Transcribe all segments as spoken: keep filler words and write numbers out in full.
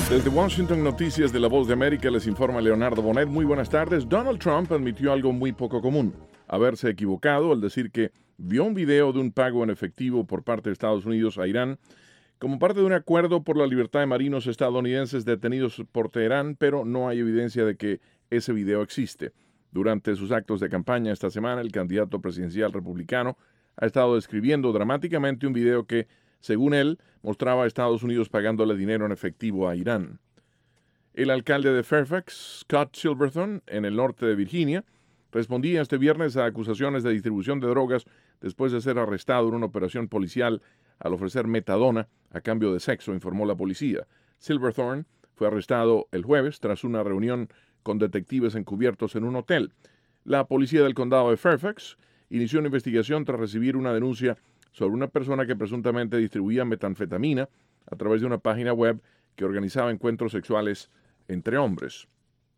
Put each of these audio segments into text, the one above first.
Desde Washington, Noticias de La Voz de América, les informa Leonardo Bonet. Muy buenas tardes. Donald Trump admitió algo muy poco común: haberse equivocado al decir que vio un video de un pago en efectivo por parte de Estados Unidos a Irán como parte de un acuerdo por la libertad de marinos estadounidenses detenidos por Teherán, pero no hay evidencia de que ese video existe. Durante sus actos de campaña esta semana, el candidato presidencial republicano ha estado describiendo dramáticamente un video que, según él, mostraba a Estados Unidos pagándole dinero en efectivo a Irán. El alcalde de Fairfax, Scott Silverthorne, en el norte de Virginia, respondía este viernes a acusaciones de distribución de drogas después de ser arrestado en una operación policial al ofrecer metadona a cambio de sexo, informó la policía. Silverthorne fue arrestado el jueves tras una reunión con detectives encubiertos en un hotel. La policía del condado de Fairfax inició una investigación tras recibir una denuncia sobre una persona que presuntamente distribuía metanfetamina a través de una página web que organizaba encuentros sexuales entre hombres.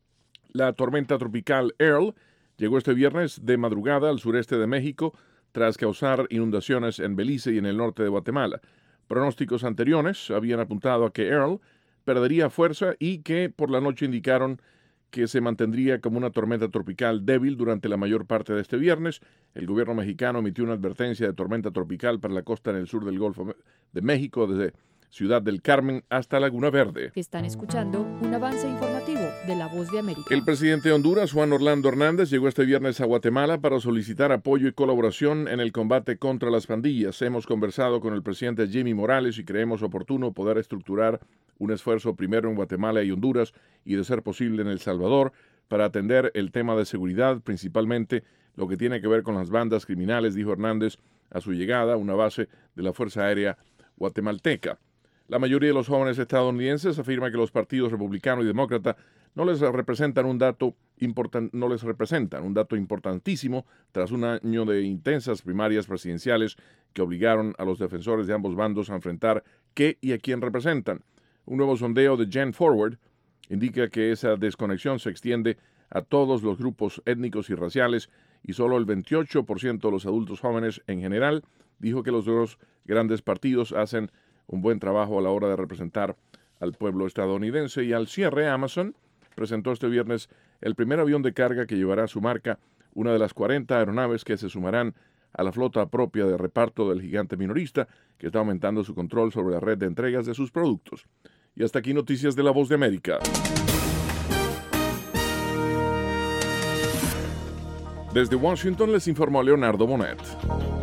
La tormenta tropical Earl llegó este viernes de madrugada al sureste de México tras causar inundaciones en Belice y en el norte de Guatemala. Pronósticos anteriores habían apuntado a que Earl perdería fuerza y que por la noche indicaron que se mantendría como una tormenta tropical débil durante la mayor parte de este viernes. El gobierno mexicano emitió una advertencia de tormenta tropical para la costa en el sur del Golfo de México, desde Ciudad del Carmen hasta Laguna Verde. Están escuchando un avance informativo de La Voz de América. El presidente de Honduras, Juan Orlando Hernández, llegó este viernes a Guatemala para solicitar apoyo y colaboración en el combate contra las pandillas. Hemos conversado con el presidente Jimmy Morales y creemos oportuno poder estructurar un esfuerzo primero en Guatemala y Honduras y, de ser posible, en El Salvador, para atender el tema de seguridad, principalmente lo que tiene que ver con las bandas criminales, dijo Hernández a su llegada a una base de la Fuerza Aérea guatemalteca. La mayoría de los jóvenes estadounidenses afirma que los partidos republicano y demócrata no les representan un dato importan, no les representan un dato importantísimo tras un año de intensas primarias presidenciales que obligaron a los defensores de ambos bandos a enfrentar qué y a quién representan. Un nuevo sondeo de Gen Forward indica que esa desconexión se extiende a todos los grupos étnicos y raciales, y solo el veintiocho por ciento de los adultos jóvenes en general dijo que los dos grandes partidos hacen un buen trabajo a la hora de representar al pueblo estadounidense. Y al cierre, Amazon presentó este viernes el primer avión de carga que llevará a su marca una de las cuarenta aeronaves que se sumarán a la flota propia de reparto del gigante minorista, que está aumentando su control sobre la red de entregas de sus productos. Y hasta aquí Noticias de La Voz de América. Desde Washington les informó Leonardo Bonet.